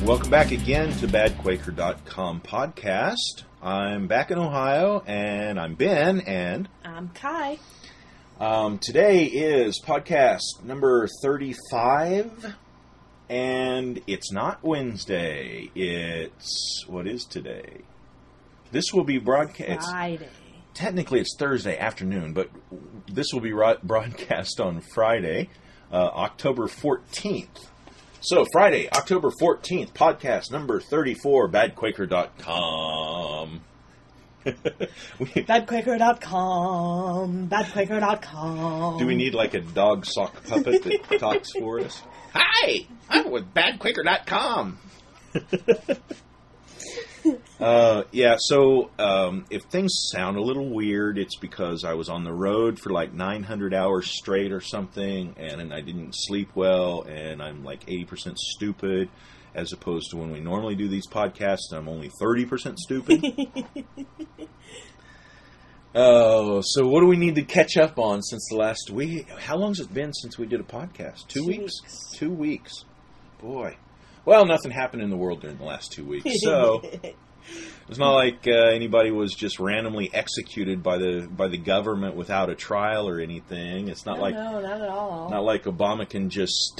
Welcome back again to BadQuaker.com podcast. I'm back in Ohio, and I'm Ben, and I'm Kai. Today is podcast number 35, and it's not Wednesday. What is today? This will be broadcast. Friday. Technically, it's Thursday afternoon, but this will be broadcast on Friday, October 14th. So, Friday, October 14th, podcast number 34, BadQuaker.com. BadQuaker.com. Do we need like a dog sock puppet that talks for us? Hi, I'm with BadQuaker.com. So if things sound a little weird, it's because I was on the road for like 900 hours straight or something, and I didn't sleep well, and I'm like 80% stupid, as opposed to when we normally do these podcasts, I'm only 30% stupid. So what do we need to catch up on since the last week? How long has it been since we did a podcast? 2 weeks? 2 weeks. Boy. Well, nothing happened in the world during the last 2 weeks, so it's not like anybody was just randomly executed by the government without a trial or anything. It's not No, not at all. Not like Obama can just.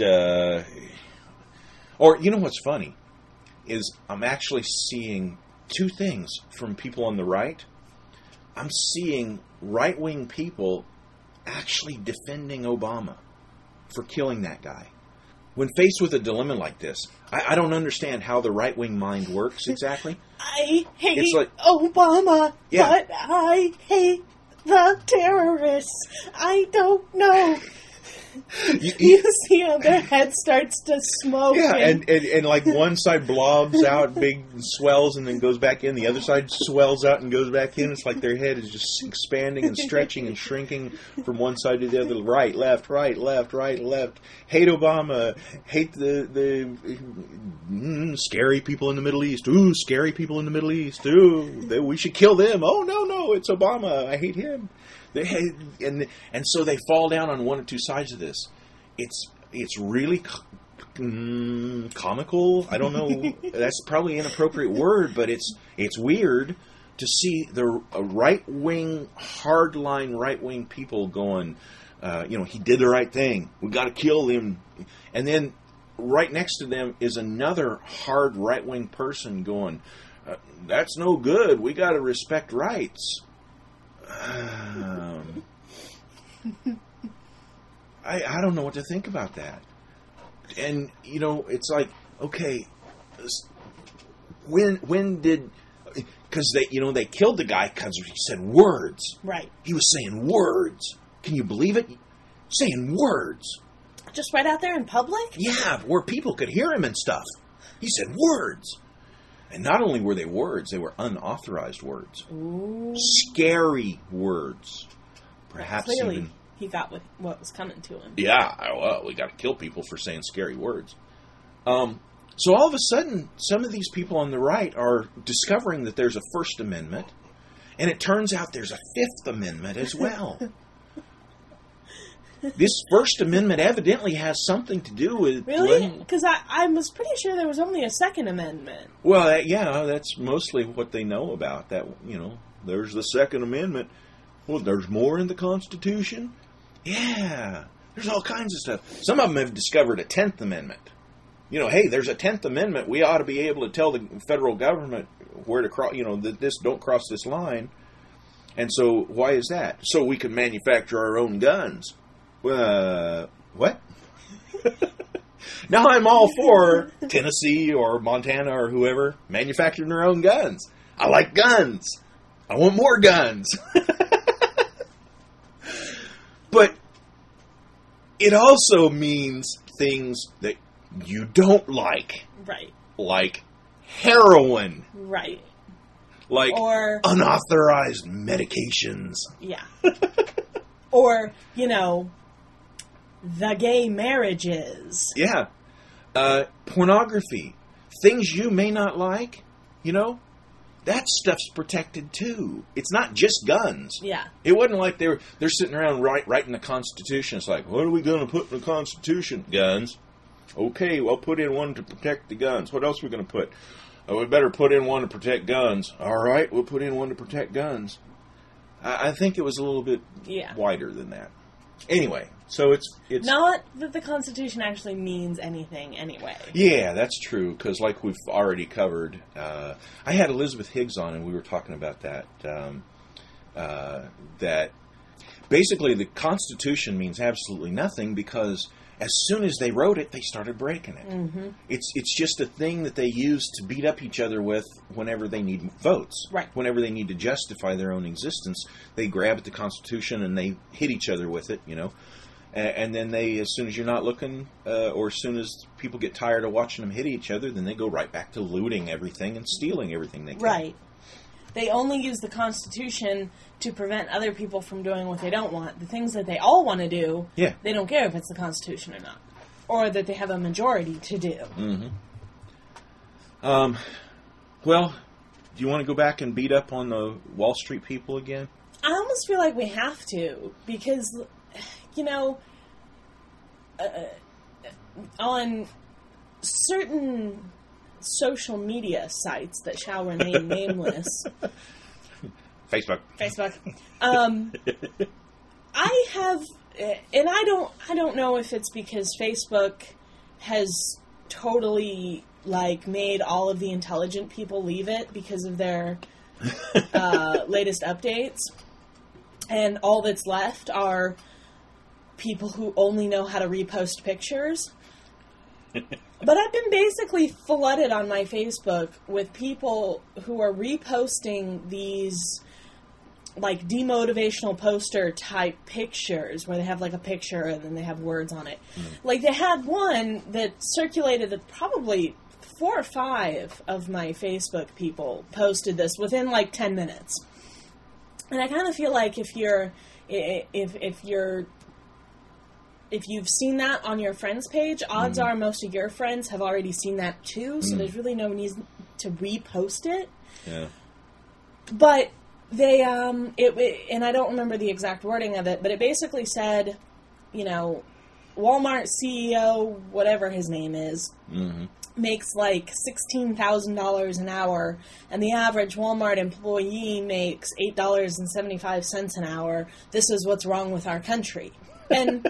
Or you know what's funny is I'm actually seeing two things from people on the right. I'm seeing right-wing people actually defending Obama for killing that guy. When faced with a dilemma like this, I don't understand how the right-wing mind works exactly. I hate Obama, but I hate the terrorists. I don't know. You see how their head starts to smoke. Yeah, and like one side blobs out, big swells, and then goes back in. The other side swells out and goes back in. It's like their head is just expanding and stretching and shrinking from one side to the other. Right, left, right, left, right, left. Hate Obama. Hate the scary people in the Middle East. Ooh, scary people in the Middle East. Ooh, we should kill them. Oh, no, it's Obama. I hate him. And so they fall down on one or two sides of this. It's really comical. I don't know. That's probably an inappropriate word, but it's weird to see the right-wing, hardline right-wing people going, he did the right thing. We got to kill him. And then right next to them is another hard right-wing person going, that's no good. We got to respect rights. I don't know what to think about that. And, it's like, okay, when did... Because they killed the guy because he said words. Right. He was saying words. Can you believe it? Saying words. Just right out there in public? Yeah, where people could hear him and stuff. He said words. And not only were they words, they were unauthorized words. Ooh. Scary words. Perhaps clearly, even... he got what was coming to him. Yeah, well, we got to kill people for saying scary words. So all of a sudden, some of these people on the right are discovering that there's a First Amendment, and it turns out there's a Fifth Amendment as well. This First Amendment evidently has something to do with... Really? Because I was pretty sure there was only a Second Amendment. Well, that's mostly what they know about. That, there's the Second Amendment. Well, there's more in the Constitution? Yeah. There's all kinds of stuff. Some of them have discovered a 10th Amendment. Hey, there's a 10th Amendment. We ought to be able to tell the federal government where to cross, don't cross this line. And so, why is that? So we can manufacture our own guns. What? Now I'm all for Tennessee or Montana or whoever manufacturing their own guns. I like guns. I want more guns. But it also means things that you don't like. Right. Like heroin. Right. Like or unauthorized medications. Yeah. Or, the gay marriages. Yeah. Pornography. Things you may not like, that stuff's protected too. It's not just guns. Yeah. It wasn't like they're sitting around writing the Constitution. It's like, what are we going to put in the Constitution? Guns. Okay, well, put in one to protect the guns. What else are we going to put? Oh, we better put in one to protect guns. All right, we'll put in one to protect guns. I think it was a little bit wider than that. Anyway, so it's not that the Constitution actually means anything anyway. Yeah, that's true, because like we've already covered, I had Elizabeth Higgs on, and we were talking about that, that basically the Constitution means absolutely nothing, because as soon as they wrote it, they started breaking it. Mm-hmm. It's just a thing that they use to beat up each other with whenever they need votes. Right. Whenever they need to justify their own existence, they grab at the Constitution and they hit each other with it, you know. And then they, as soon as you're not looking, or as soon as people get tired of watching them hit each other, then they go right back to looting everything and stealing everything they can. Right. They only use the Constitution to prevent other people from doing what they don't want. The things that they all want to do, they don't care if it's the Constitution or not. Or that they have a majority to do. Mm-hmm. Well, do you want to go back and beat up on the Wall Street people again? I almost feel like we have to. Because, you know, on certain social media sites that shall remain nameless. Facebook. I have, and I don't know if it's because Facebook has totally like made all of the intelligent people leave it because of their latest updates, and all that's left are people who only know how to repost pictures. But I've been basically flooded on my Facebook with people who are reposting these, like, demotivational poster type pictures where they have, like, a picture and then they have words on it. Mm. Like, they had one that circulated that probably 4 or 5 of my Facebook people posted this within, like, 10 minutes. And I kind of feel like if you've seen that on your friends page, odds are most of your friends have already seen that too, so there's really no need to repost it. Yeah. But they, and I don't remember the exact wording of it, but it basically said, you know, Walmart CEO, whatever his name is, makes like $16,000 an hour, and the average Walmart employee makes $8.75 an hour. This is what's wrong with our country. And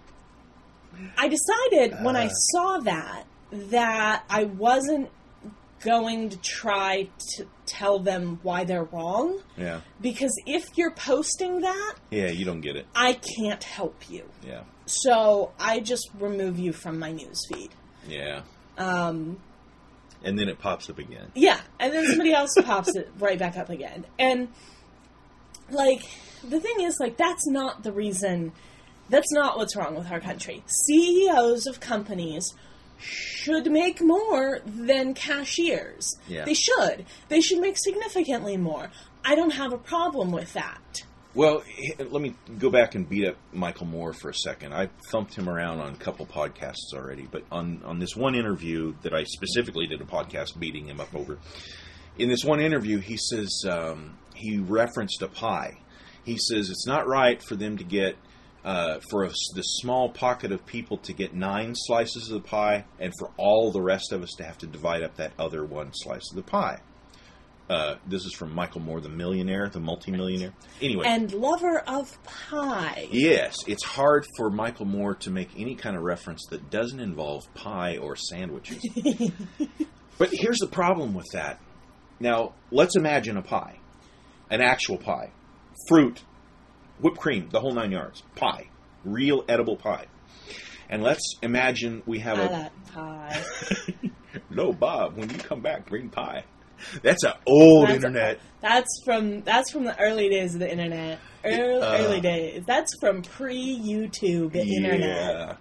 I decided when I saw that I wasn't going to try to tell them why they're wrong. Yeah. Because if you're posting that... Yeah, you don't get it. I can't help you. Yeah. So I just remove you from my newsfeed. Yeah. And then it pops up again. Yeah, and then somebody else pops it right back up again. And, like, the thing is, like, that's not the reason... That's not what's wrong with our country. CEOs of companies should make more than cashiers. Yeah. They should. They should make significantly more. I don't have a problem with that. Well, let me go back and beat up Michael Moore for a second. I thumped him around on a couple podcasts already, but on this one interview that I specifically did a podcast beating him up over, in this one interview, he says, he referenced a pie. He says it's not right for them to get... for this small pocket of people to get 9 slices of the pie, and for all the rest of us to have to divide up that other 1 slice of the pie. This is from Michael Moore, the millionaire, the multimillionaire. Anyway. And lover of pie. Yes, it's hard for Michael Moore to make any kind of reference that doesn't involve pie or sandwiches. But here's the problem with that. Now, let's imagine a pie. An actual pie. Fruit. Whipped cream, the whole 9 yards. Pie. Real edible pie. And let's imagine we have pie. No, Bob, when you come back, bring pie. That's an old internet. That's from the early days of the internet. Early days. That's from pre-YouTube internet.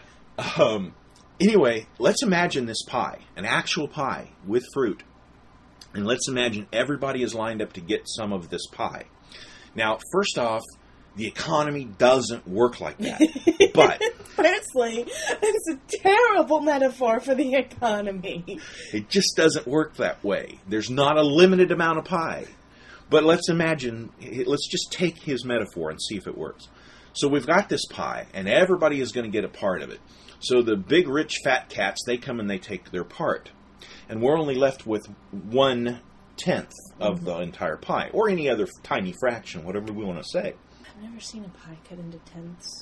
Anyway, let's imagine this pie. An actual pie with fruit. And let's imagine everybody is lined up to get some of this pie. Now, first off, the economy doesn't work like that. But firstly, it's a terrible metaphor for the economy. It just doesn't work that way. There's not a limited amount of pie. But let's just take his metaphor and see if it works. So we've got this pie, and everybody is going to get a part of it. So the big, rich, fat cats, they come and they take their part. And we're only left with 1/10 of the entire pie, or any other tiny fraction, whatever we want to say. I've never seen a pie cut into tenths.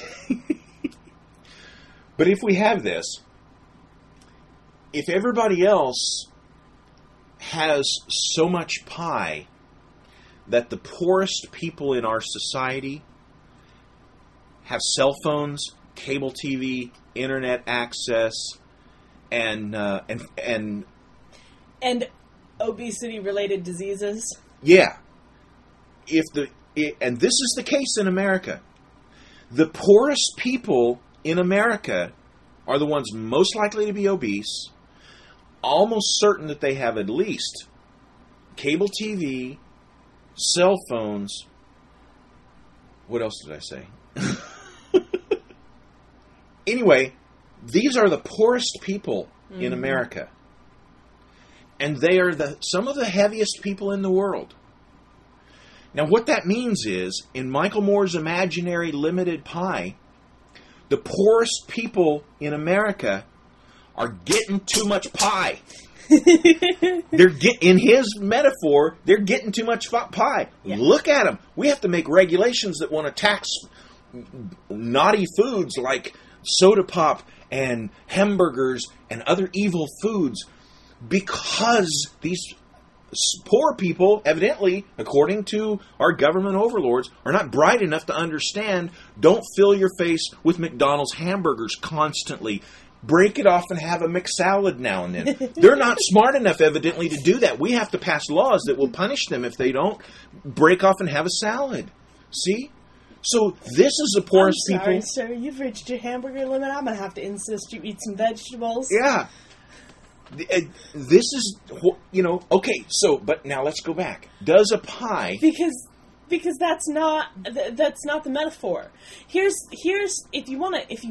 But if we have this, if everybody else has so much pie that the poorest people in our society have cell phones, cable TV, internet access, and obesity-related diseases. Yeah. And this is the case in America. The poorest people in America are the ones most likely to be obese, almost certain that they have at least cable TV, cell phones. What else did I say? Anyway, these are the poorest people in America. And they are some of the heaviest people in the world. Now, what that means is, in Michael Moore's imaginary limited pie, the poorest people in America are getting too much pie. In his metaphor, they're getting too much pie. Yeah. Look at them. We have to make regulations that want to tax naughty foods like soda pop and hamburgers and other evil foods, because these poor people, evidently, according to our government overlords, are not bright enough to understand, don't fill your face with McDonald's hamburgers constantly. Break it off and have a McSalad now and then. They're not smart enough, evidently, to do that. We have to pass laws that will punish them if they don't break off and have a salad. See? So this is the poorest people. I'm sorry, sir. You've reached your hamburger limit. I'm going to have to insist you eat some vegetables. Yeah. This is, okay, so, but now let's go back. Does a pie... Because that's not the metaphor. Here's if you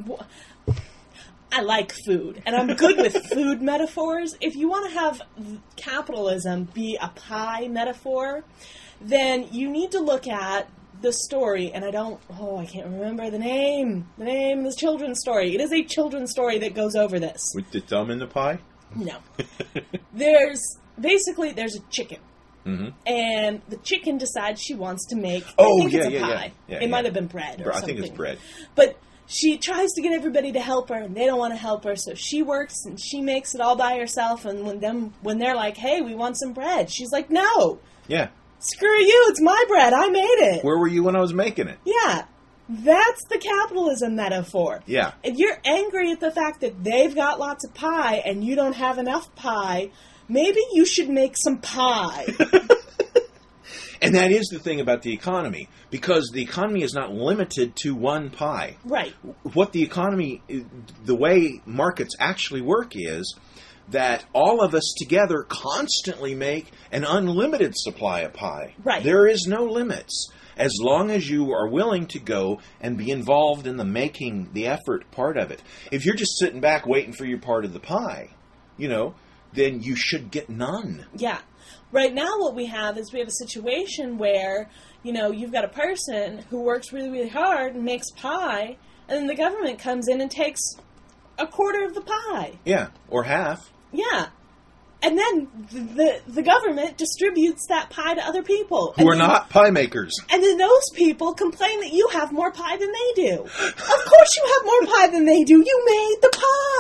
I like food, and I'm good with food metaphors. If you want to have capitalism be a pie metaphor, then you need to look at the story, and I can't remember the name of this children's story. It is a children's story that goes over this. With the thumb in the pie? No. There's a chicken. Mm-hmm. And the chicken decides she wants to make a pie. Yeah, it might have been bread or something. I think it's bread. But she tries to get everybody to help her, and they don't want to help her, so she works and she makes it all by herself, and when they're like, hey, we want some bread, she's like, no. Yeah. Screw you, it's my bread, I made it. Where were you when I was making it? Yeah. That's the capitalism metaphor. Yeah. If you're angry at the fact that they've got lots of pie and you don't have enough pie, maybe you should make some pie. And that is the thing about the economy, because the economy is not limited to one pie. Right. What the economy, the way markets actually work is that all of us together constantly make an unlimited supply of pie. Right. There is no limits. As long as you are willing to go and be involved in the making, the effort part of it. If you're just sitting back waiting for your part of the pie, then you should get none. Yeah. Right now what we have is we have a situation where, you've got a person who works really, really hard and makes pie, and then the government comes in and takes a quarter of the pie. Yeah, or half. Yeah. And then the government distributes that pie to other people. Who are not pie makers. And then those people complain that you have more pie than they do. Of course you have more pie than they do. You made the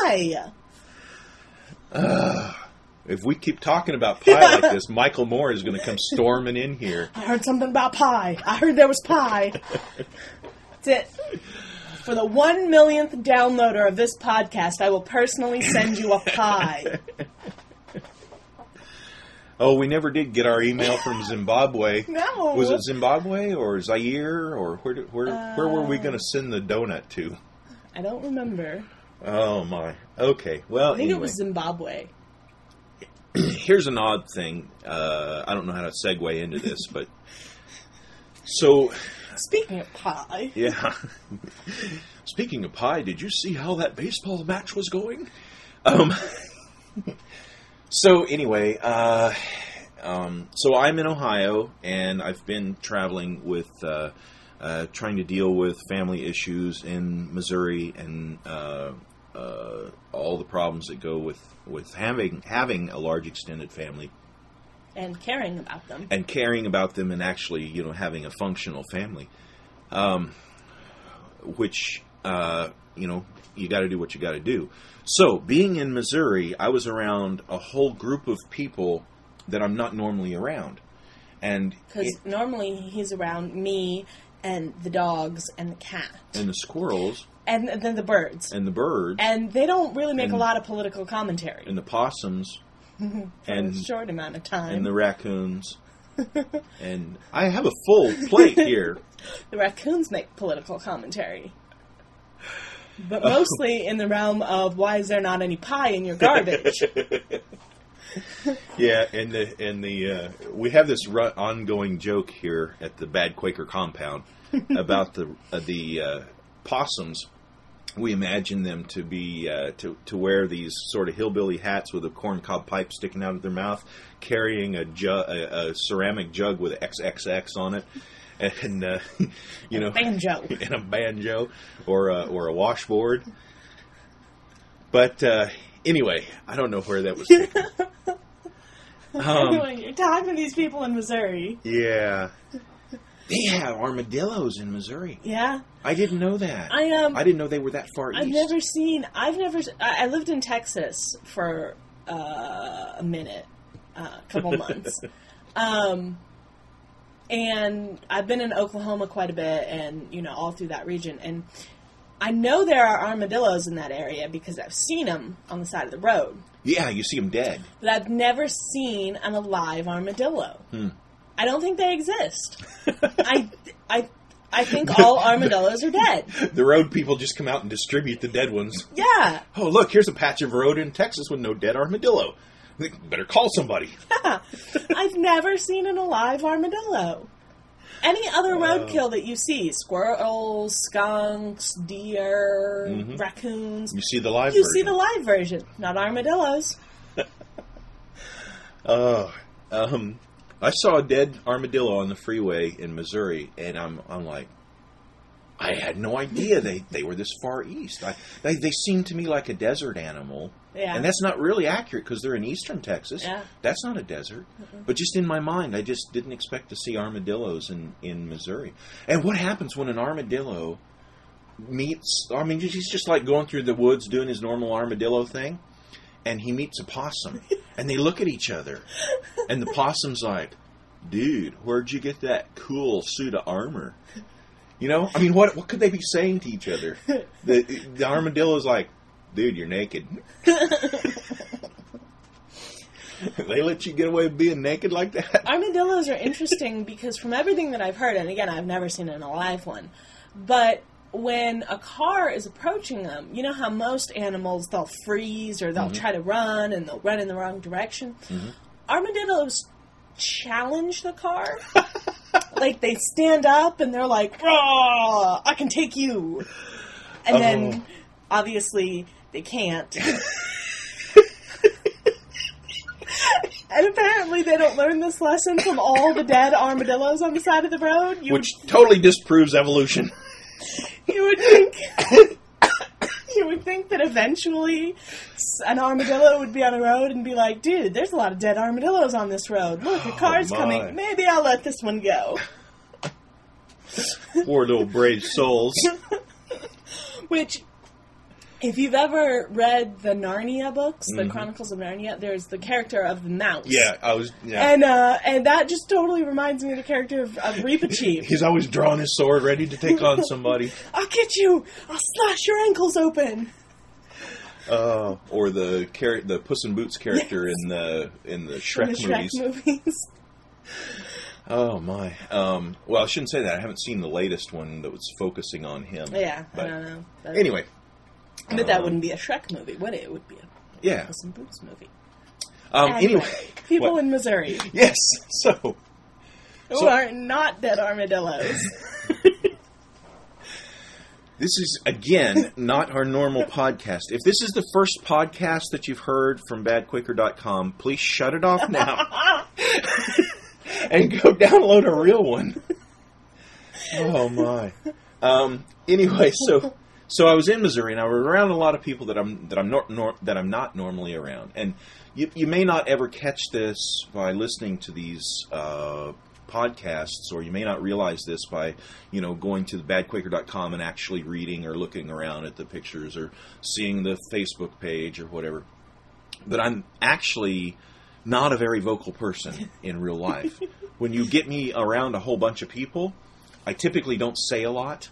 pie. If we keep talking about pie like this, Michael Moore is going to come storming in here. I heard something about pie. I heard there was pie. That's it. For the 1 millionth downloader of this podcast, I will personally send you a pie. Oh, we never did get our email from Zimbabwe. No. Was it Zimbabwe or Zaire, or where were we going to send the donut to? I don't remember. Oh my. Okay. Well, I think it was Zimbabwe. Here's an odd thing. I don't know how to segue into this, but so. Speaking of pie. Yeah. Speaking of pie, did you see how that baseball match was going? So anyway, so I'm in Ohio, and I've been traveling with trying to deal with family issues in Missouri and all the problems that go with having a large extended family. And caring about them. And actually, having a functional family. Which, you got to do what you got to do. So, being in Missouri, I was around a whole group of people that I'm not normally around. Because normally he's around me and the dogs and the cat. And the squirrels. And then the birds. And the birds. And they don't really make a lot of political commentary. And the possums. For a short amount of time. And the raccoons. And I have a full plate here. The raccoons make political commentary. But mostly in the realm of, why is there not any pie in your garbage? Yeah, and we have this ongoing joke here at the Bad Quaker compound about the possums. We imagine them to be to wear these sort of hillbilly hats with a corncob pipe sticking out of their mouth, carrying a ceramic jug with XXX on it. And banjo, and a banjo, or a washboard. But anyway, I don't know where that was taken. You're talking to these people in Missouri. Yeah, they have armadillos in Missouri. Yeah, I didn't know that. I didn't know they were that far east. I lived in Texas for a minute, a couple months. And I've been in Oklahoma quite a bit and, all through that region. And I know there are armadillos in that area because I've seen them on the side of the road. Yeah, you see them dead. But I've never seen an alive armadillo. I don't think they exist. I think all armadillos are dead. The road people just come out and distribute the dead ones. Yeah. Oh, look, here's a patch of road in Texas with no dead armadillo. Better call somebody. Yeah. I've never seen an alive armadillo. Any other roadkill that you see, squirrels, skunks, deer, raccoons. You see the live version. You see the live version, not armadillos. I saw a dead armadillo on the freeway in Missouri, and I'm like, I had no idea they were this far east. They seem to me like a desert animal. Yeah. And that's not really accurate because they're in eastern Texas. Yeah. That's not a desert. But just in my mind, I just didn't expect to see armadillos in Missouri. And what happens when an armadillo meets... I mean, he's just like going through the woods doing his normal armadillo thing. And he meets a possum. And they look at each other. And the possum's like, dude, where'd you get that cool suit of armor? I mean, what could they be saying to each other? The armadillo's like, dude, you're naked. They let you get away with being naked like that? Armadillos are interesting because from everything that I've heard, and again, I've never seen an alive one, but when a car is approaching them, you know how most animals, they'll freeze or they'll try to run and they'll run in the wrong direction? Armadillos challenge the car. Like, they stand up and they're like, "Raw, I can take you." And then, obviously, they can't. And apparently they don't learn this lesson from all the dead armadillos on the side of the road. Which totally disproves evolution. You would think that eventually an armadillo would be on the road and be like, dude, there's a lot of dead armadillos on this road. Look, a car's coming. Maybe I'll let this one go. Poor little brave souls. Which, if you've ever read the Narnia books, the Chronicles of Narnia, there's the character of the mouse. Yeah, And that just totally reminds me of the character of Reepicheep. He's always drawing his sword, ready to take on somebody. I'll get you! I'll slash your ankles open! Or the Puss in Boots character in the Shrek movies. Oh my! Well, I shouldn't say that. I haven't seen the latest one that was focusing on him. Yeah, but I don't know. Anyway, but that wouldn't be a Shrek movie, would it? It would be a Puss in Boots movie. Anyway, people in Missouri. Yes. Who are not dead armadillos. This is, again, not our normal podcast. If this is the first podcast that you've heard from badquaker.com, please shut it off now. And go download a real one. Oh my. Anyway, so I was in Missouri, and I was around a lot of people that I'm not normally around. And you may not ever catch this by listening to these podcasts, or you may not realize this by going to badquaker.com and actually reading or looking around at the pictures or seeing the Facebook page or whatever. But I'm actually not a very vocal person in real life. When you get me around a whole bunch of people, I typically don't say a lot.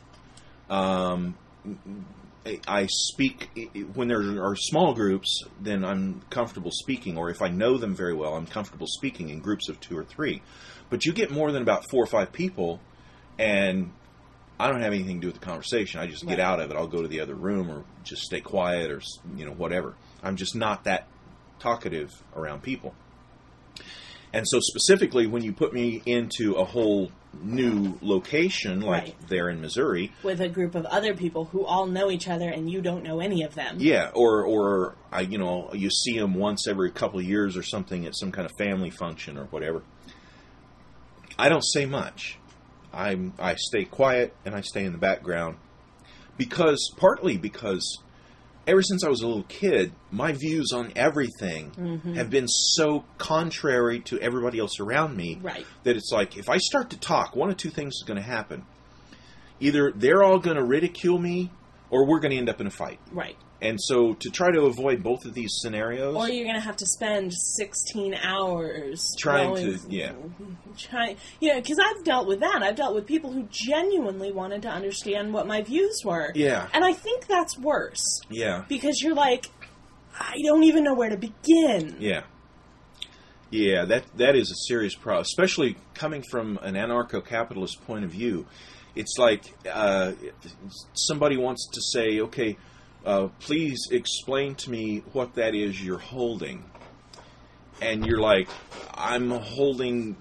I speak when there are small groups, then I'm comfortable speaking, or if I know them very well, I'm comfortable speaking in groups of 2 or 3. But you get more than about 4 or 5 people, and I don't have anything to do with the conversation. I just get out of it. I'll go to the other room or just stay quiet or whatever. I'm just not that talkative around people. And so specifically, when you put me into a whole new location, like there in Missouri, with a group of other people who all know each other and you don't know any of them. Yeah, or you see them once every couple of years or something at some kind of family function or whatever. I don't say much. I stay quiet and I stay in the background partly because ever since I was a little kid, my views on everything have been so contrary to everybody else around me that it's like, if I start to talk, one of 2 things is going to happen. Either they're all going to ridicule me, or we're going to end up in a fight. Right. And so to try to avoid both of these scenarios... Or you're going to have to spend 16 hours... Because I've dealt with that. I've dealt with people who genuinely wanted to understand what my views were. Yeah. And I think that's worse. Yeah. Because you're like, I don't even know where to begin. Yeah. Yeah, that is a serious problem, especially coming from an anarcho-capitalist point of view. It's like somebody wants to say, okay... please explain to me what that is you're holding. And you're like, I'm holding,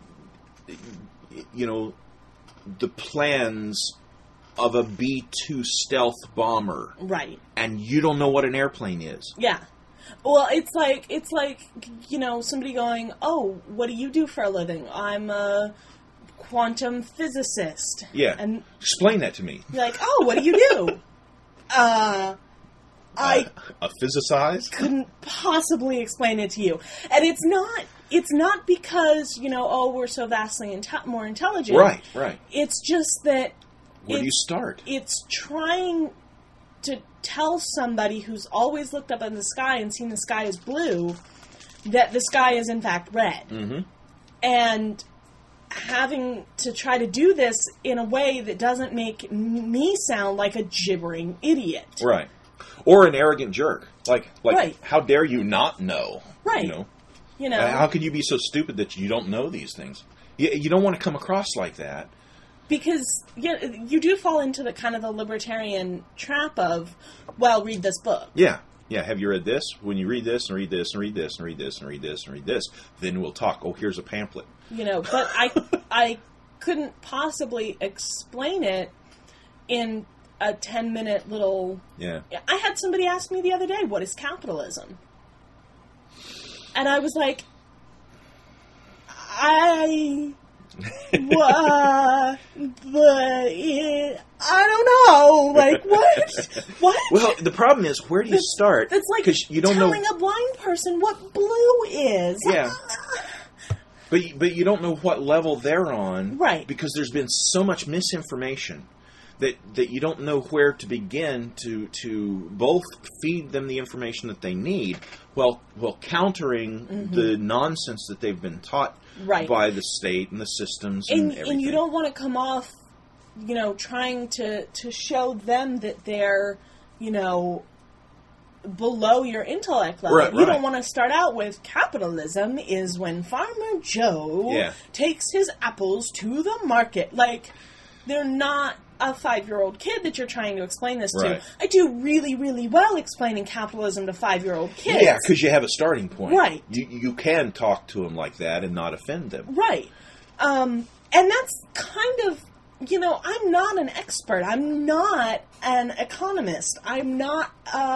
the plans of a B-2 stealth bomber. Right. And you don't know what an airplane is. Yeah. Well, it's like, somebody going, oh, what do you do for a living? I'm a quantum physicist. Yeah. And explain that to me. You're like, oh, what do you do? A physicize? Couldn't possibly explain it to you. And it's not because, we're so vastly more intelligent. Right, right. It's just that... Where do you start? It's trying to tell somebody who's always looked up in the sky and seen the sky as blue that the sky is in fact red. Mm-hmm. And having to try to do this in a way that doesn't make me sound like a gibbering idiot. Right. Or an arrogant jerk. Like, how dare you not know? Right. How can you be so stupid that you don't know these things? You don't want to come across like that. Because you do fall into the kind of the libertarian trap of, well, read this book. Yeah. Yeah, have you read this? When you read this and read this and read this and read this and read this and read this, then we'll talk. Oh, here's a pamphlet. But I couldn't possibly explain it in a 10-minute little... Yeah. I had somebody ask me the other day, what is capitalism? And I was like, I don't know. Like, what? What? Well, the problem is, where do you start? It's like you don't telling a blind person what blue is. Yeah. But you don't know what level they're on. Right. Because there's been so much misinformation that you don't know where to begin to both feed them the information that they need while countering the nonsense that they've been taught by the state and the systems and everything. And you don't want to come off, trying to show them that they're, below your intellect level. Right, you don't want to start out with capitalism is when Farmer Joe takes his apples to the market. Like, they're not a 5-year-old kid that you're trying to explain this to. I do really, really well explaining capitalism to 5-year-old kids. Yeah, because you have a starting point. Right. You can talk to them like that and not offend them. Right. And that's kind of, I'm not an expert. I'm not an economist. I'm not,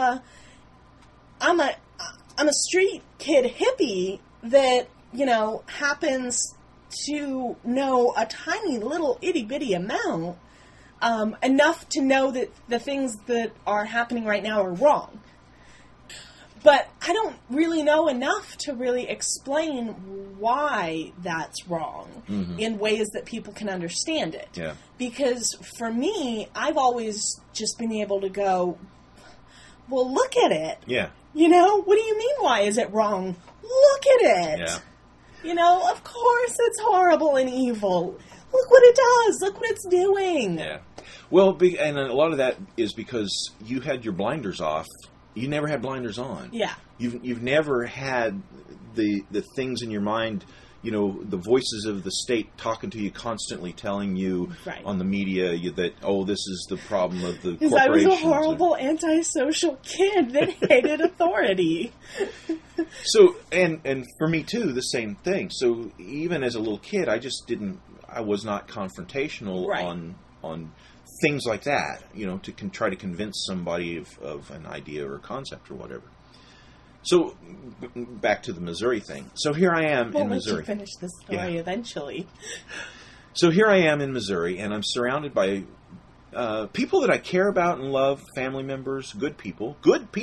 I'm a street kid hippie that, happens to know a tiny little itty-bitty amount. enough to know that the things that are happening right now are wrong. But I don't really know enough to really explain why that's wrong in ways that people can understand it. Yeah. Because for me, I've always just been able to go, well, look at it. Yeah. You know, what do you mean, why is it wrong? Look at it. Yeah. You know, of course it's horrible and evil. Look what it does. Look what it's doing. Yeah. Well, and a lot of that is because you had your blinders off. You never had blinders on. Yeah. You've never had the things in your mind, you know, the voices of the state talking to you constantly, telling you on the media that, oh, this is the problem of the corporations. Because I was a horrible antisocial kid that hated authority. So, and for me too, the same thing. So even as a little kid, I was not confrontational on things like that, you know, to try to convince somebody of an idea or a concept or whatever. So, back to the Missouri thing. So here I am in Missouri. We'll let you finish the story eventually. So here I am in Missouri, and I'm surrounded by people that I care about and love, family members, good people.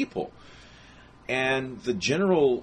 And the general,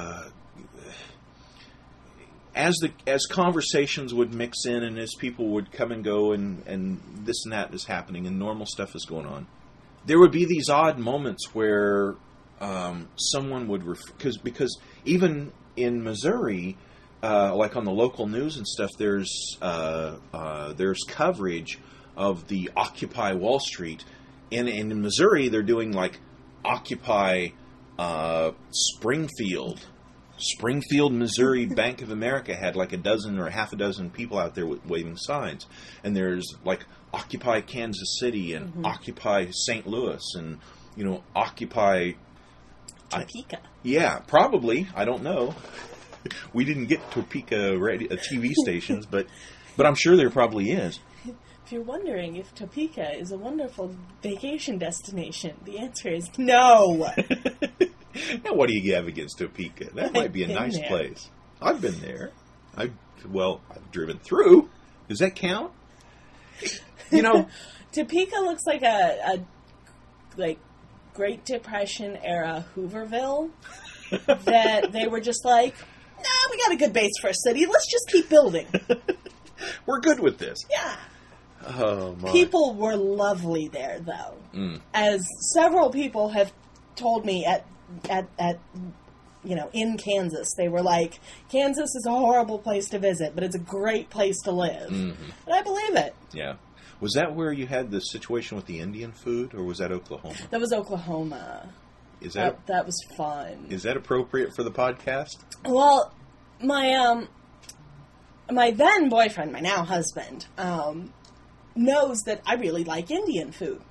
as conversations would mix in and as people would come and go and this and that is happening and normal stuff is going on, there would be these odd moments where someone would because even in Missouri, like on the local news and stuff, there's coverage of the Occupy Wall Street, and in Missouri they're doing like Occupy Springfield, Missouri. Bank of America had like a dozen or half a dozen people out there waving signs, and there's like Occupy Kansas City and Occupy St. Louis and, you know, Occupy Topeka. Yeah, probably. I don't know. We didn't get Topeka TV stations, but I'm sure there probably is. If you're wondering if Topeka is a wonderful vacation destination, the answer is no. Now, what do you have against Topeka? That might be a nice place. I've been there. I've driven through. Does that count? You know, Topeka looks like a Great Depression era Hooverville that they were just like, nah, we got a good base for a city. Let's just keep building. We're good with this. Yeah. Oh, my. People were lovely there, though. As several people have told me at you know, in Kansas, they were like, Kansas is a horrible place to visit, but it's a great place to live. And I believe it. Yeah. Was that where you had the situation with the Indian food, or was that Oklahoma? That was Oklahoma. Is that was fun? Is that appropriate for the podcast? Well, my then boyfriend, my now husband, knows that I really like Indian food.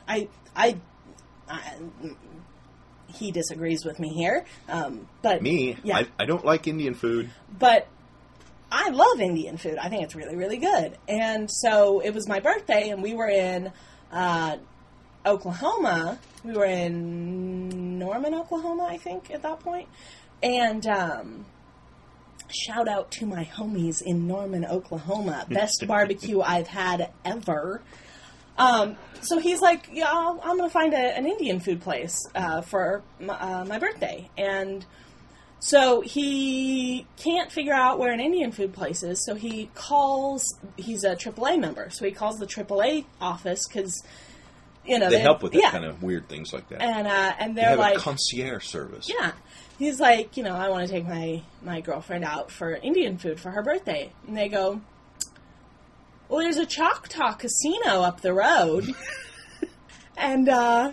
He disagrees with me here, but I don't like Indian food, but I love Indian food. I think it's really, really good. And so it was my birthday, and we were in Oklahoma. We were in Norman, Oklahoma, I think, at that point. And shout out to my homies in Norman, Oklahoma. Best barbecue I've had ever. So he's like, yeah, I'm going to find an Indian food place for my birthday. And so he can't figure out where an Indian food place is, so he calls, he's a AAA member, so he calls the AAA office, because, you know, they help with that kind of weird things like that. And they they're have like, a concierge service. Yeah. He's like, you know, I want to take my girlfriend out for Indian food for her birthday. And they go, well, there's a Choctaw casino up the road. and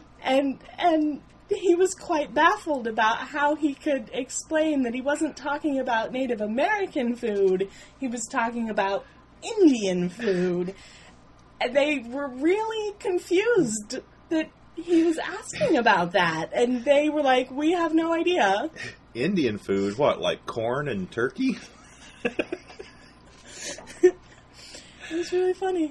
he was quite baffled about how he could explain that he wasn't talking about Native American food. He was talking about Indian food. And they were really confused that he was asking about that. And they were like, we have no idea. Indian food? What, like corn and turkey? It was really funny.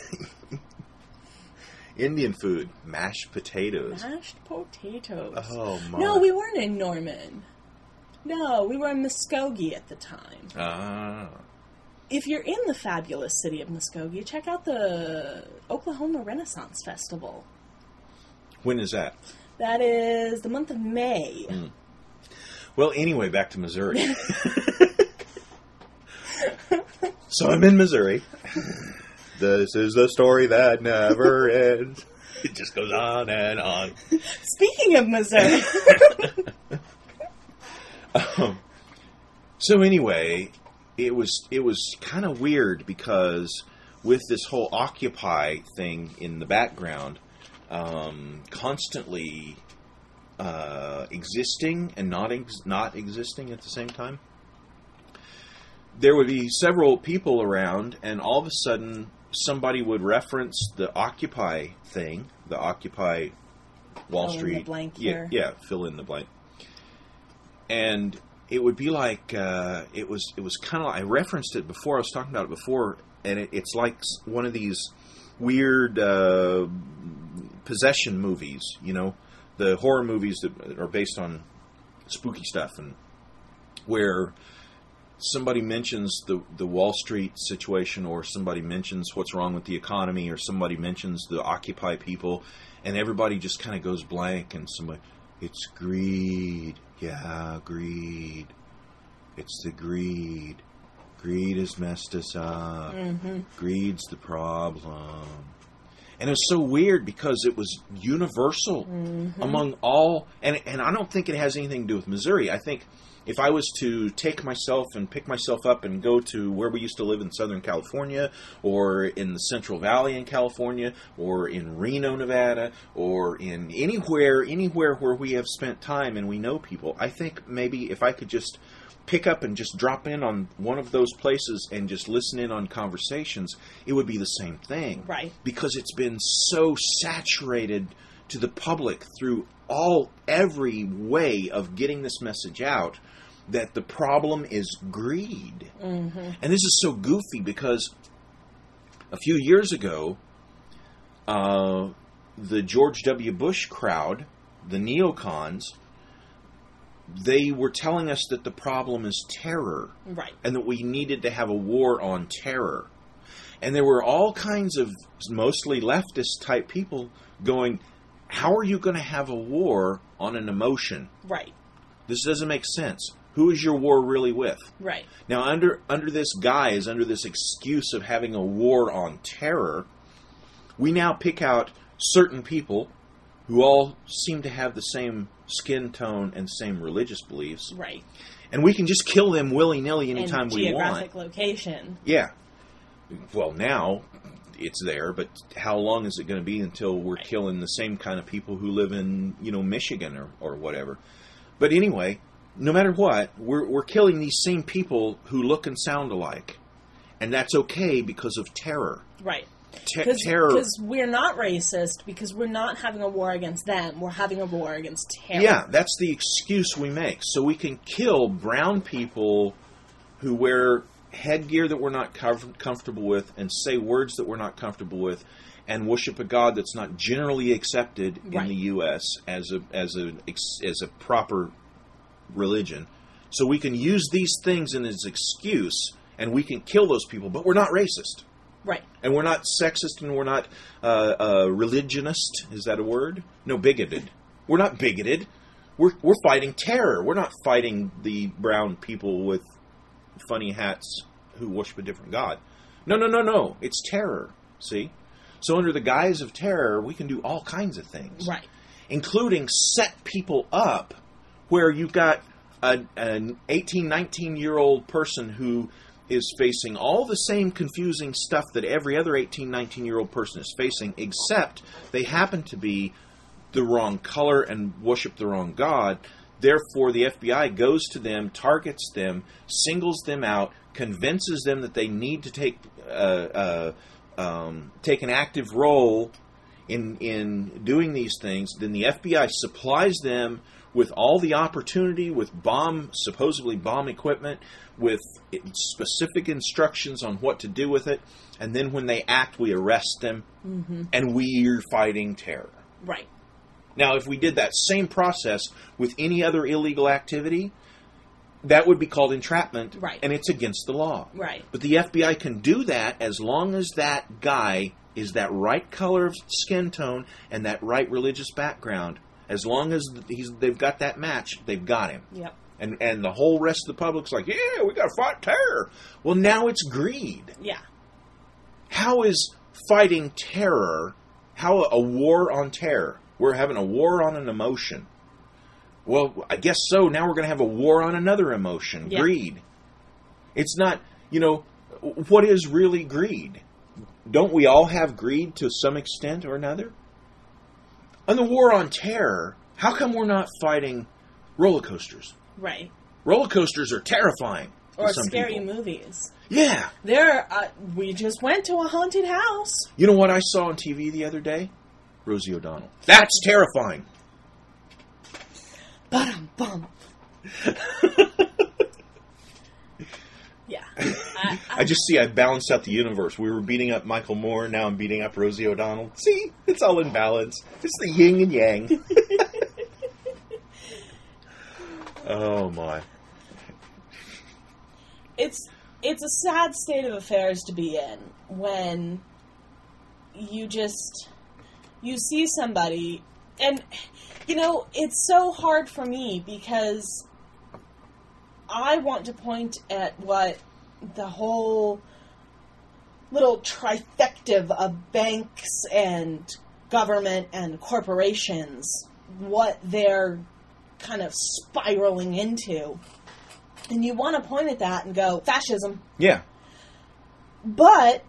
Indian food, mashed potatoes. Mashed potatoes. Oh, my. No, we weren't in Norman. No, we were in Muskogee at the time. Ah. if you're in the fabulous city of Muskogee, check out the Oklahoma Renaissance Festival. When is that? That is the month of May. Mm. Well, anyway, back to Missouri. So I'm in Missouri. This is the story that never ends. It just goes on and on. Speaking of Missouri. So anyway, it was kind of weird because with this whole Occupy thing in the background, constantly existing and not existing at the same time, there would be several people around, and all of a sudden somebody would reference the Occupy thing, the Occupy Wall Street. Fill in the blank here. Yeah, fill in the blank. And it would be like, it was kind of, I referenced it before, I was talking about it before, and it's like one of these weird possession movies, you know, the horror movies that are based on spooky stuff, and where somebody mentions the Wall Street situation, or somebody mentions what's wrong with the economy, or somebody mentions the Occupy people, and everybody just kind of goes blank, and somebody, it's greed. Yeah, greed. It's the greed. Greed has messed us up. Mm-hmm. Greed's the problem. And it was so weird because it was universal among all, and I don't think it has anything to do with Missouri. I think if I was to take myself and pick myself up and go to where we used to live in Southern California, or in the Central Valley in California, or in Reno, Nevada, or in anywhere where we have spent time and we know people, I think maybe if I could just pick up and just drop in on one of those places and just listen in on conversations, it would be the same thing. Right. Because it's been so saturated to the public through every way of getting this message out that the problem is greed. Mm-hmm. And this is so goofy because a few years ago, the George W. Bush crowd, the neocons, they were telling us that the problem is terror. Right. And that we needed to have a war on terror. And there were all kinds of mostly leftist type people going, how are you going to have a war on an emotion? Right. This doesn't make sense. Who is your war really with? Right. Now, under this guise, under this excuse of having a war on terror, we now pick out certain people who all seem to have the same skin tone and same religious beliefs. Right. And we can just kill them willy-nilly anytime we want. Geographic location. Yeah. Well, now it's there, but how long is it going to be until we're killing the same kind of people who live in, Michigan or whatever? But anyway, no matter what, we're killing these same people who look and sound alike. And that's okay because of terror. Right. Terror. Because we're not racist, because we're not having a war against them. We're having a war against terror. Yeah, that's the excuse we make. So we can kill brown people who wear headgear that we're not comfortable with and say words that we're not comfortable with and worship a God that's not generally accepted in the U.S. as a proper religion. So we can use these things as an excuse and we can kill those people, but we're not racist. Right. And we're not sexist and we're not religionist. Is that a word? No, bigoted. We're not bigoted. We're fighting terror. We're not fighting the brown people with funny hats who worship a different God. No. It's terror. See? So under the guise of terror, we can do all kinds of things. Right. Including set people up where you've got an 18, 19-year-old person who is facing all the same confusing stuff that every other 18, 19-year-old person is facing, except they happen to be the wrong color and worship the wrong God. Therefore, the FBI goes to them, targets them, singles them out, convinces them that they need to take an active role in doing these things. Then the FBI supplies them with all the opportunity, with supposedly bomb equipment, with specific instructions on what to do with it, and then when they act, we arrest them, and we're fighting terror. Right. Now, if we did that same process with any other illegal activity, that would be called entrapment, right? And it's against the law, right? But the FBI can do that as long as that guy is that right color of skin tone and that right religious background. As long as they've got that match, they've got him. Yep. And the whole rest of the public's like, yeah, we got to fight terror. Well, now it's greed. Yeah. How is fighting terror, how a war on terror? We're having a war on an emotion. Well, I guess so. Now we're going to have a war on another emotion, greed. It's not, what is really greed? Don't we all have greed to some extent or another? On the war on terror, how come we're not fighting roller coasters? Right. Roller coasters are terrifying. Or scary movies. Yeah. We just went to a haunted house. You know what I saw on TV the other day? Rosie O'Donnell. That's terrifying. Ba-dum-bum. Yeah. I balanced out the universe. We were beating up Michael Moore, now I'm beating up Rosie O'Donnell. See? It's all in balance. It's the yin and yang. Oh, my. It's a sad state of affairs to be in when you see somebody, and, it's so hard for me because I want to point at what the whole little trifecta of banks and government and corporations, what they're kind of spiraling into. And you want to point at that and go, fascism. Yeah. But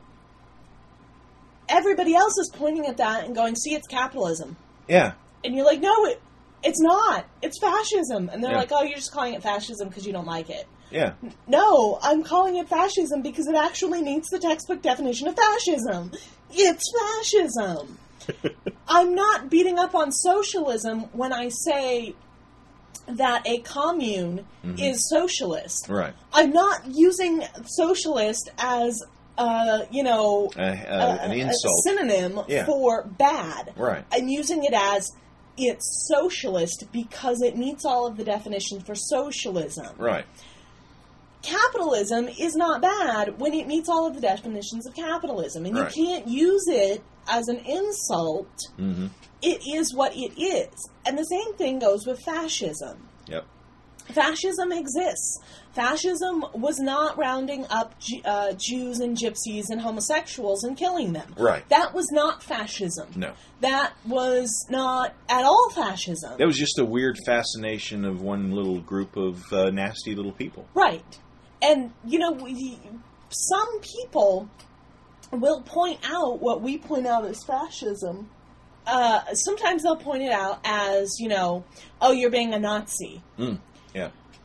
everybody else is pointing at that and going, see, it's capitalism. Yeah. And you're like, no, it's not. It's fascism. And they're like, oh, you're just calling it fascism because you don't like it. Yeah. No, I'm calling it fascism because it actually meets the textbook definition of fascism. It's fascism. I'm not beating up on socialism when I say that a commune is socialist. Right. I'm not using socialist as an insult, a synonym for bad. Right. I'm using it as it's socialist because it meets all of the definitions for socialism. Right. Capitalism is not bad when it meets all of the definitions of capitalism, and you can't use it as an insult. Mm-hmm. It is what it is. And the same thing goes with fascism. Yep. Fascism exists. Fascism was not rounding up Jews and gypsies and homosexuals and killing them. Right. That was not fascism. No. That was not at all fascism. That was just a weird fascination of one little group of nasty little people. Right. And, some people will point out what we point out as fascism. Sometimes they'll point it out as, oh, you're being a Nazi. Yeah.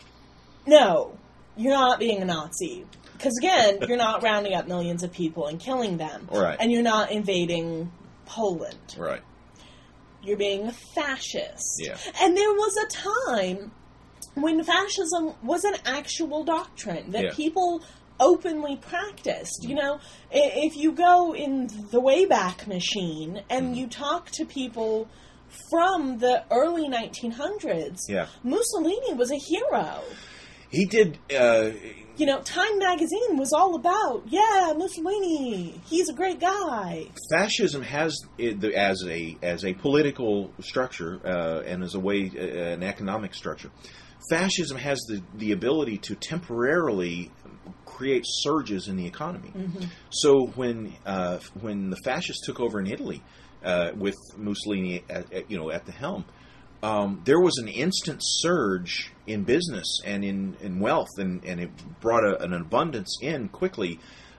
No, you're not being a Nazi. Because, again, you're not rounding up millions of people and killing them. Right. And you're not invading Poland. Right. You're being a fascist. Yeah. And there was a time when fascism was an actual doctrine that people openly practiced. If you go in the Wayback Machine and you talk to people from the early 1900s, Mussolini was a hero. He did. Time magazine was all about, Mussolini, he's a great guy. Fascism has, as a political structure and as a way, an economic structure, fascism has the ability to temporarily create surges in the economy. Mm-hmm. So when the fascists took over in Italy with Mussolini at the helm, there was an instant surge in business and in wealth, and it brought an abundance in quickly.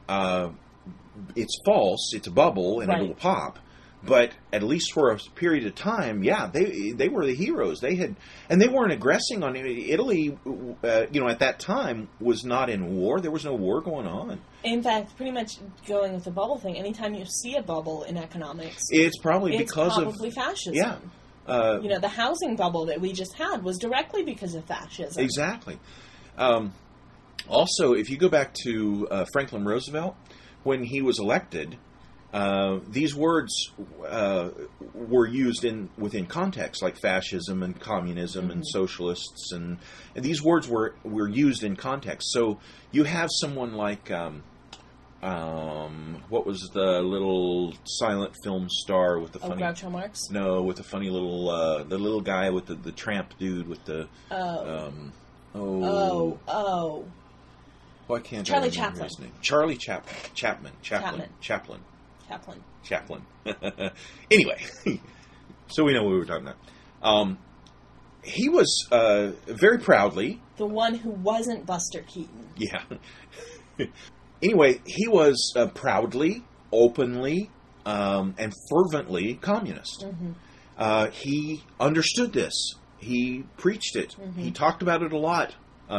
It's false, it's a bubble, and it will pop. But at least for a period of time, they were the heroes. They weren't aggressing on Italy. At that time was not in war. There was no war going on. In fact, pretty much going with the bubble thing. Anytime you see a bubble in economics, it's probably because of fascism. Yeah. The housing bubble that we just had was directly because of fascism. Exactly. Also, if you go back to Franklin Roosevelt, when he was elected, these words were used within context, like fascism and communism and socialists, and these words were used in context. So you have someone like what was the little silent film star with the funny Groucho Marx? No, with the funny little the little guy with the tramp dude with the why can't Charlie I remember Chaplin. his name? Charlie Chaplin. Anyway, so we know what we were talking about. He was very proudly the one who wasn't Buster Keaton. Yeah. Anyway, he was proudly, openly, and fervently communist. He understood this. He preached it. He talked about it a lot.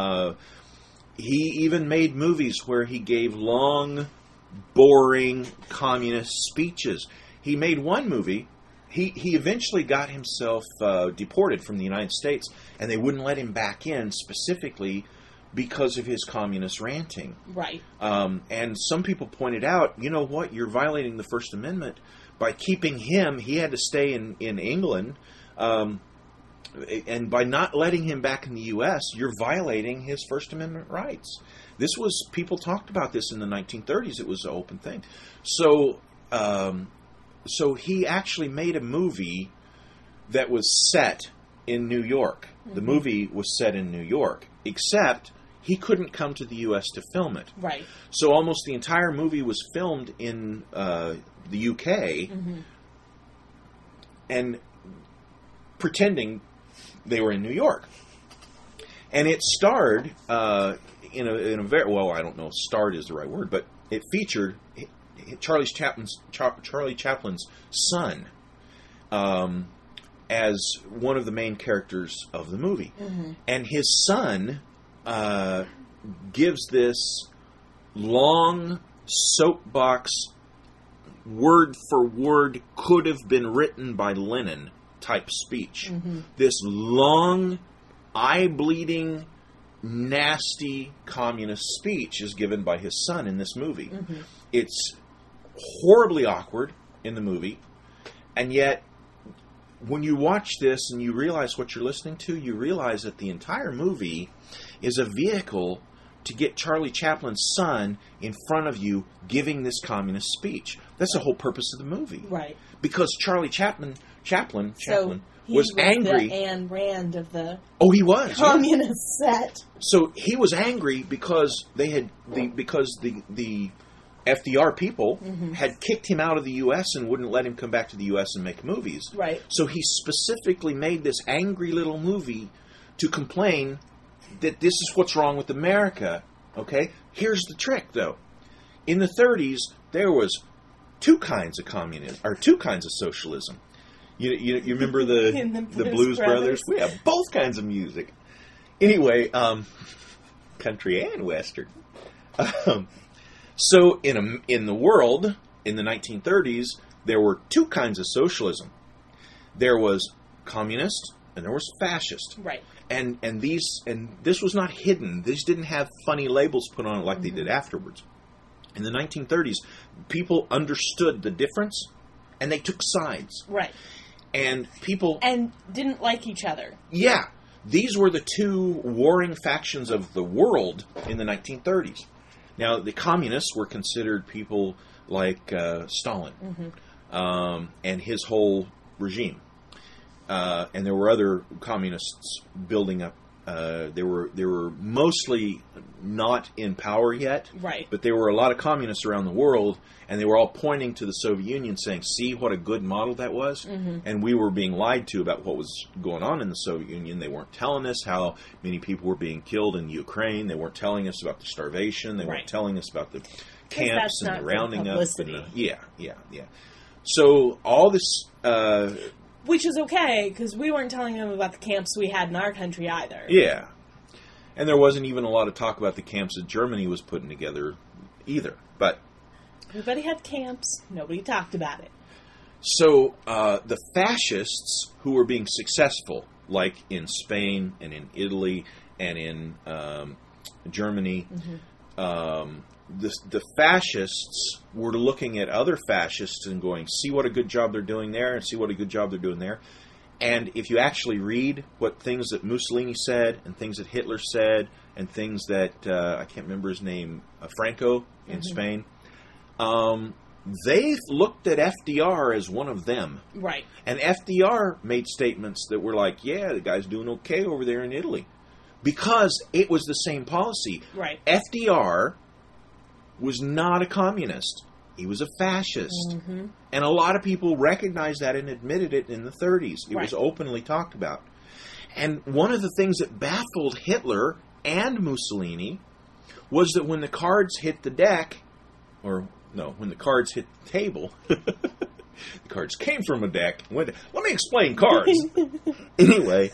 He even made movies where he gave long, boring communist speeches. He made one movie. He eventually got himself deported from the United States, and they wouldn't let him back in specifically because of his communist ranting. Right. And some people pointed out, you know what, you're violating the First Amendment by keeping him. He had to stay in England. And by not letting him back in the U.S., you're violating his First Amendment rights. People talked about this in the 1930s. It was an open thing. So he actually made a movie that was set in New York. The movie was set in New York, except he couldn't come to the U.S. to film it. Right. So almost the entire movie was filmed in the U.K. and pretending they were in New York. And it starred in a very, well, I don't know if starred is the right word, but it featured Charlie Chaplin's son as one of the main characters of the movie. And his son gives this long soapbox, word for word, could have been written by Lenin type speech. This long, eye-bleeding, nasty communist speech is given by his son in this movie. It's horribly awkward in the movie, and yet when you watch this and you realize what you're listening to, you realize that the entire movie is a vehicle to get Charlie Chaplin's son in front of you giving this communist speech. That's the whole purpose of the movie. Right. Because Charlie Chaplin So was angry. The Ayn Rand of the he was communist set. So he was angry because they had the FDR people had kicked him out of the U.S. and wouldn't let him come back to the U.S. and make movies. Right. So he specifically made this angry little movie to complain that this is what's wrong with America. Okay? Here's the trick, though. In the 30s, there was two kinds of communism, or two kinds of socialism. You remember the Blues Brothers? We have both kinds of music. Anyway, country and western. So in the world in the 1930s, there were two kinds of socialism. There was communist and there was fascist. Right. And this was not hidden. These didn't have funny labels put on it like they did afterwards. In the 1930s, people understood the difference and they took sides. Right. And people... And didn't like each other. Yeah. These were the two warring factions of the world in the 1930s. Now, the communists were considered people like Stalin and his whole regime. And there were other communists building up. They were mostly not in power yet. Right. But there were a lot of communists around the world, and they were all pointing to the Soviet Union saying, see what a good model that was? And we were being lied to about what was going on in the Soviet Union. They weren't telling us how many people were being killed in Ukraine. They weren't telling us about the starvation. They weren't telling us about the camps and the rounding up. And yeah. So all this... Which is okay, because we weren't telling them about the camps we had in our country either. Yeah. And there wasn't even a lot of talk about the camps that Germany was putting together either. But everybody had camps. Nobody talked about it. So the fascists who were being successful, like in Spain and in Italy and in Germany, the fascists were looking at other fascists and going, see what a good job they're doing there, and see what a good job they're doing there. And if you actually read what things that Mussolini said, and things that Hitler said, and things that, I can't remember his name, Franco in Spain, they looked at FDR as one of them. Right. And FDR made statements that were like, yeah, the guy's doing okay over there in Italy. Because it was the same policy. Right. FDR was not a communist. He was a fascist. And a lot of people recognized that and admitted it in the 30s. It was openly talked about. And one of the things that baffled Hitler and Mussolini was that when the cards hit the deck, or no, when the cards hit the table, the cards came from a deck. Let me explain cards. Anyway,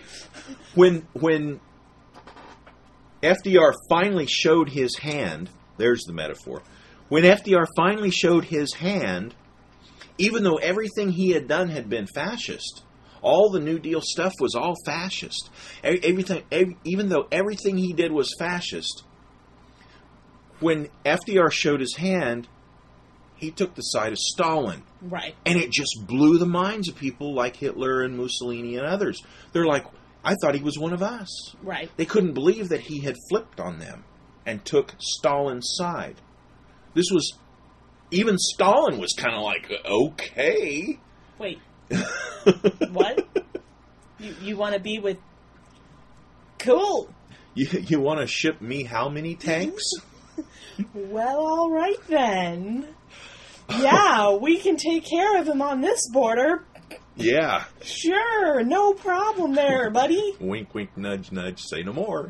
when FDR finally showed his hand, there's the metaphor. When FDR finally showed his hand, even though everything he had done had been fascist, all the New Deal stuff was all fascist. Even though everything he did was fascist, when FDR showed his hand, he took the side of Stalin. Right. And it just blew the minds of people like Hitler and Mussolini and others. They're like, I thought he was one of us. Right. They couldn't believe that he had flipped on them and took Stalin's side. This was, even Stalin was kind of like, okay. Wait. What? You want to be with... Cool. You want to ship me how many tanks? Well, all right then. Yeah, we can take care of him on this border. Yeah. Sure, no problem there, buddy. Wink, wink, nudge, nudge, say no more.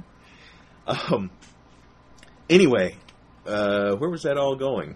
Anyway, where was that all going?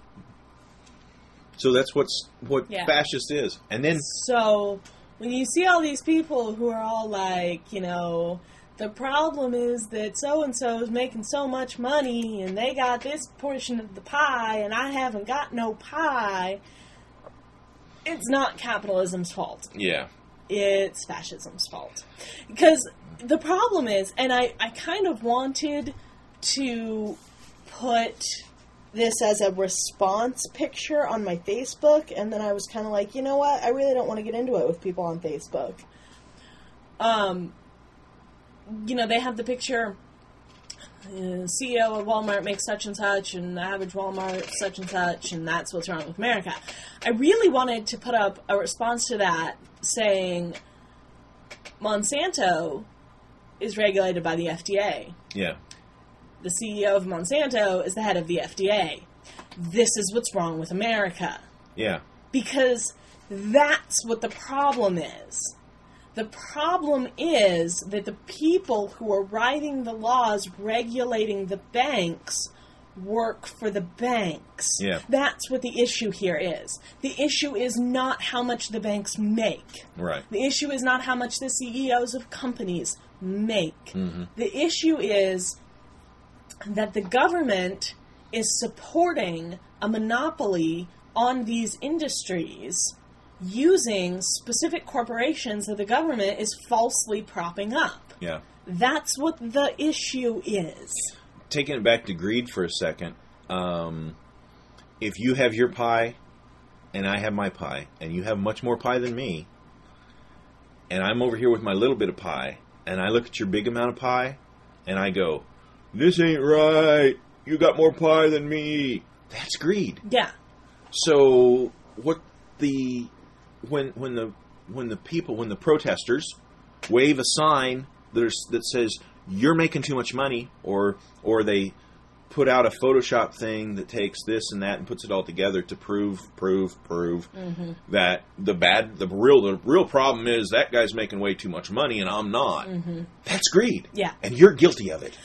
So that's what fascist is. And then... So, when you see all these people who are all like, the problem is that so-and-so is making so much money, and they got this portion of the pie, and I haven't got no pie, it's not capitalism's fault. Yeah. It's fascism's fault. Because the problem is, and I kind of wanted to put this as a response picture on my Facebook, and then I was kind of like, you know what, I really don't want to get into it with people on Facebook. They have the picture, CEO of Walmart makes such and such, and the average Walmart such and such, and that's what's wrong with America. I really wanted to put up a response to that saying Monsanto is regulated by the FDA. Yeah. The CEO of Monsanto is the head of the FDA. This is what's wrong with America. Yeah. Because that's what the problem is. The problem is that the people who are writing the laws regulating the banks work for the banks. Yeah. That's what the issue here is. The issue is not how much the banks make. Right. The issue is not how much the CEOs of companies make. Mm-hmm. The issue is that the government is supporting a monopoly on these industries using specific corporations that the government is falsely propping up. Yeah. That's what the issue is. Taking it back to greed for a second, if you have your pie and I have my pie, and you have much more pie than me, and I'm over here with my little bit of pie, and I look at your big amount of pie, and I go, this ain't right, you got more pie than me. That's greed. Yeah. So what the... When the protesters wave a sign that says you're making too much money, or they put out a Photoshop thing that takes this and that and puts it all together to prove mm-hmm. that the real problem is that guy's making way too much money and I'm not. Mm-hmm. That's greed. Yeah. And you're guilty of it.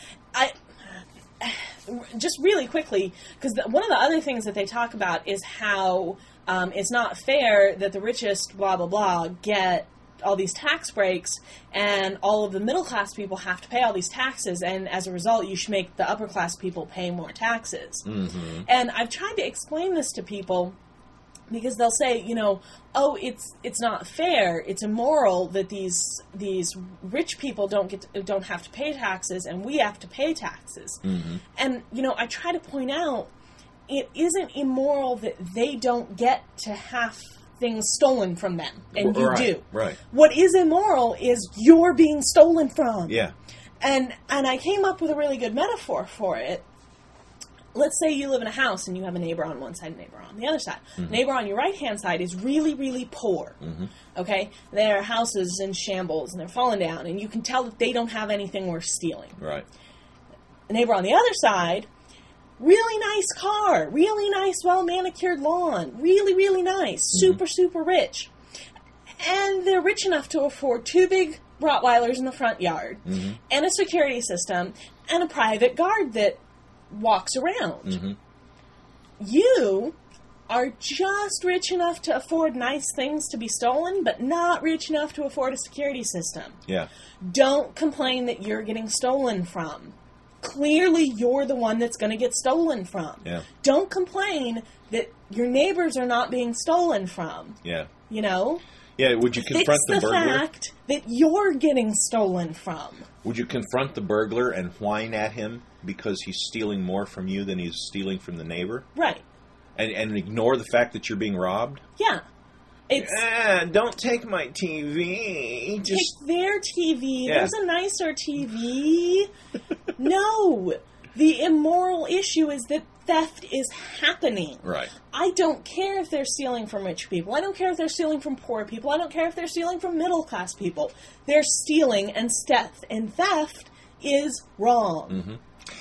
Just really quickly, because one of the other things that they talk about is how it's not fair that the richest, blah, blah, blah, get all these tax breaks, and all of the middle-class people have to pay all these taxes, and as a result, you should make the upper-class people pay more taxes. Mm-hmm. And I've tried to explain this to people Because they'll say, you know, oh, it's not fair, it's immoral that these rich people don't have to pay taxes and we have to pay taxes. Mm-hmm. And, you know, I try to point out it isn't immoral that they don't get to have things stolen from them, and you do. Right. What is immoral is you're being stolen from. Yeah. And I came up with a really good metaphor for it. Let's say you live in a house and you have a neighbor on one side and a neighbor on the other side. Mm-hmm. Neighbor on your right-hand side is really, really poor. Mm-hmm. Okay? Their house is in shambles and they're falling down, and you can tell that they don't have anything worth stealing. Right. The neighbor on the other side, really nice car, really nice, well-manicured lawn, really, really nice, super, super rich. And they're rich enough to afford 2 big Rottweilers in the front yard, and a security system, and a private guard that walks around. Mm-hmm. You are just rich enough to afford nice things to be stolen, but not rich enough to afford a security system. Yeah. Don't complain that you're getting stolen from. Clearly, you're the one that's going to get stolen from. Yeah. Don't complain that your neighbors are not being stolen from. Yeah. You know? Yeah, would you confront the burglar? Fix the fact that you're getting stolen from. Would you confront the burglar and whine at him because he's stealing more from you than he's stealing from the neighbor? Right. And ignore the fact that you're being robbed? Yeah. Don't take my TV. Take their TV. Yeah. There's a nicer TV. No. The immoral issue is that theft is happening. Right. I don't care if they're stealing from rich people. I don't care if they're stealing from poor people. I don't care if they're stealing from middle-class people. They're stealing, and theft is wrong. Mm-hmm.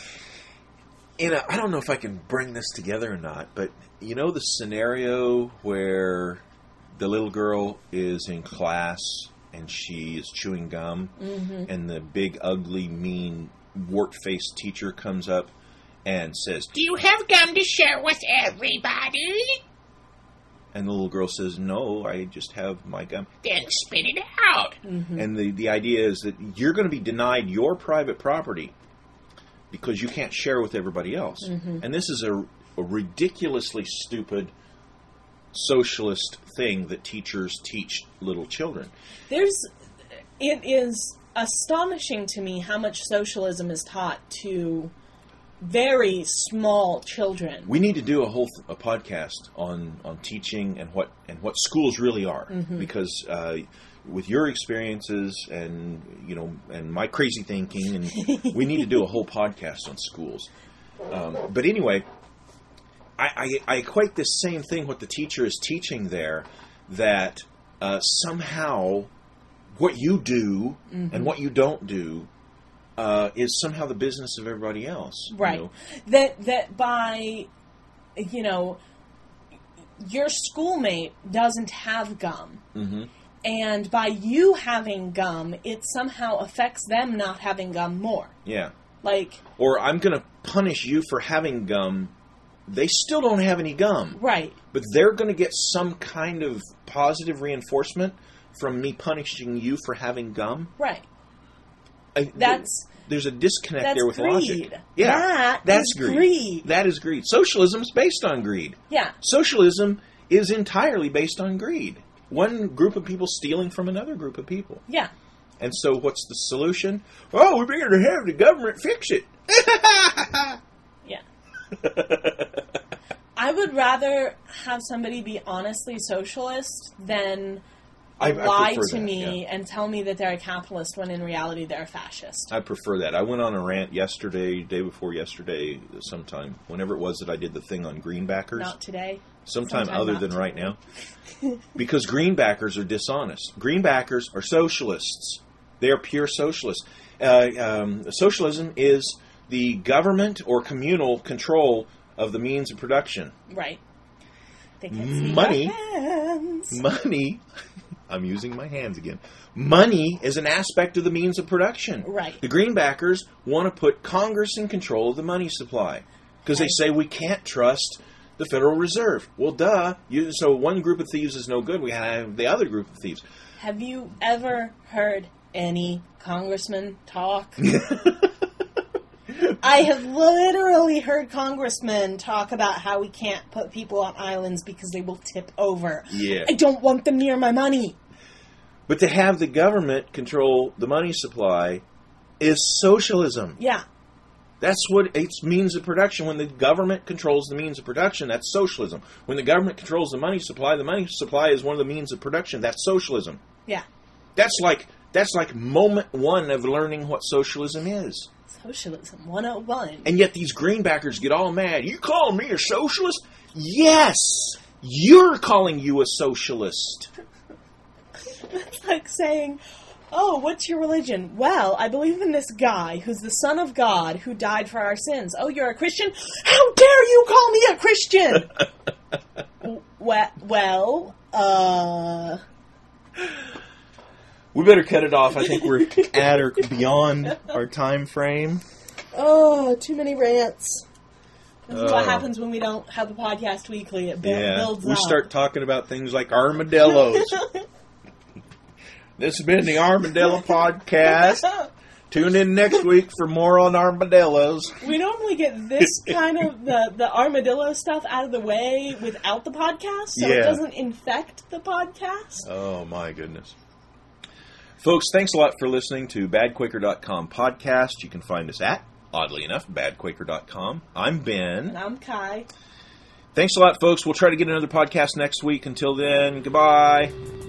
I don't know if I can bring this together or not, but you know the scenario where the little girl is in class and she is chewing gum, and the big, ugly, mean, wart-faced teacher comes up and says, "Do you have gum to share with everybody?" And the little girl says, "No, I just have my gum." "Then spit it out." Mm-hmm. And the idea is that you're going to be denied your private property because you can't share with everybody else. Mm-hmm. And this is a ridiculously stupid socialist thing that teachers teach little children. It is astonishing to me how much socialism is taught to very small children. We need to do a podcast on teaching and what schools really are, because with your experiences and my crazy thinking, and we need to do a whole podcast on schools. But anyway, I equate this same thing what the teacher is teaching there, that somehow what you do and what you don't do is somehow the business of everybody else. Right. You know? That by, your schoolmate doesn't have gum. Mm-hmm. And by you having gum, it somehow affects them not having gum more. Yeah. Or I'm going to punish you for having gum. They still don't have any gum. Right. But they're going to get some kind of positive reinforcement from me punishing you for having gum. Right. There's a disconnect there with greed. logic. Yeah, that's greed. That is greed. Socialism is based on greed. Yeah. Socialism is entirely based on greed. One group of people stealing from another group of people. Yeah. And so what's the solution? Oh, we're going to have the government fix it. Yeah. I would rather have somebody be honestly socialist than lie to me and tell me that they're a capitalist when in reality they're a fascist. I prefer that. I went on a rant yesterday, day before yesterday, sometime, whenever it was that I did the thing on greenbackers. Not today. Sometime other than right now. Because greenbackers are dishonest. Greenbackers are socialists. They are pure socialists. Socialism is the government or communal control of the means of production. Right. They can see Money. your hands. Money. I'm using my hands again. Money is an aspect of the means of production. Right. The greenbackers want to put Congress in control of the money supply because they say we can't trust the Federal Reserve. Well, duh. So one group of thieves is no good. We have the other group of thieves. Have you ever heard any congressman talk? I have literally heard congressmen talk about how we can't put people on islands because they will tip over. Yeah. I don't want them near my money. But to have the government control the money supply is socialism. Yeah. That's what it's means of production. When the government controls the means of production, that's socialism. When the government controls the money supply is one of the means of production. That's socialism. Yeah. That's like moment one of learning what socialism is. Socialism 101. And yet these greenbackers get all mad. You calling me a socialist? Yes! You're calling you a socialist. It's like saying, oh, what's your religion? Well, I believe in this guy who's the Son of God who died for our sins. Oh, you're a Christian? How dare you call me a Christian? We better cut it off. I think we're at or beyond our time frame. Oh, too many rants. This is what happens when we don't have a podcast weekly. It builds up. We start talking about things like armadillos. This has been the Armadillo Podcast. Tune in next week for more on armadillos. We normally get this kind of the armadillo stuff out of the way without the podcast, so it doesn't infect the podcast. Oh, my goodness. Folks, thanks a lot for listening to BadQuaker.com podcast. You can find us at, oddly enough, BadQuaker.com. I'm Ben. And I'm Kai. Thanks a lot, folks. We'll try to get another podcast next week. Until then, goodbye.